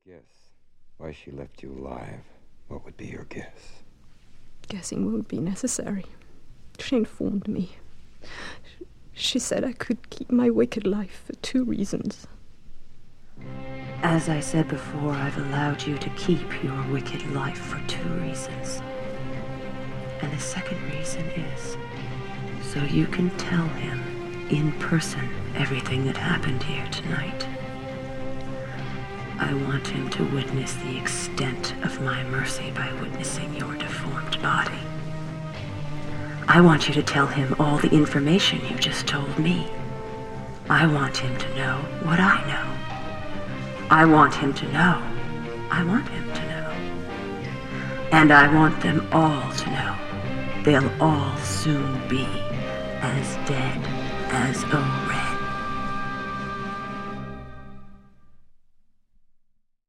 Guess why she left you alive. What would be your guess? Guessing won't be necessary. She informed me. She said I could keep my wicked life for 2 reasons. As I said before, I've allowed you to keep your wicked life for 2 reasons. And the second reason is so you can tell him in person everything that happened here tonight. I want him to witness the extent of my mercy by witnessing your deformed body. I want you to tell him all the information you just told me. I want him to know what I know. I want him to know. I want him to know. And I want them all to know. They'll all soon be as dead as a rat.